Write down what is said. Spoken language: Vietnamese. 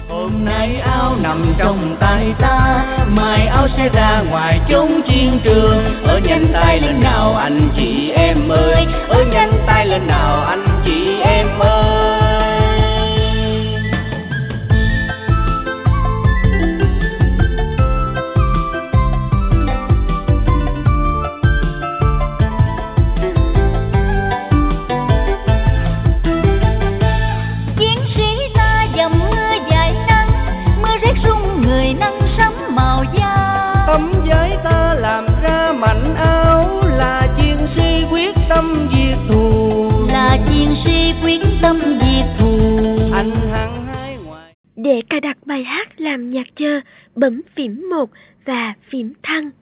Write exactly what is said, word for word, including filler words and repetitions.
Hôm nay áo nằm trong tay ta, mai áo sẽ ra ngoài chốn chiến trường. Ở nhanh tay lên nào anh chị em ơi, ở nhanh tay lên nào anh chị em ơi. Tấm giấy ta làm ra mảnh áo, là chiến sĩ quyết tâm diệt thù, là chiến sĩ quyết tâm diệt thù. Anh hăng hái ngoài. Để cài đặt bài hát làm nhạc chờ, bấm phím một và phím thăng.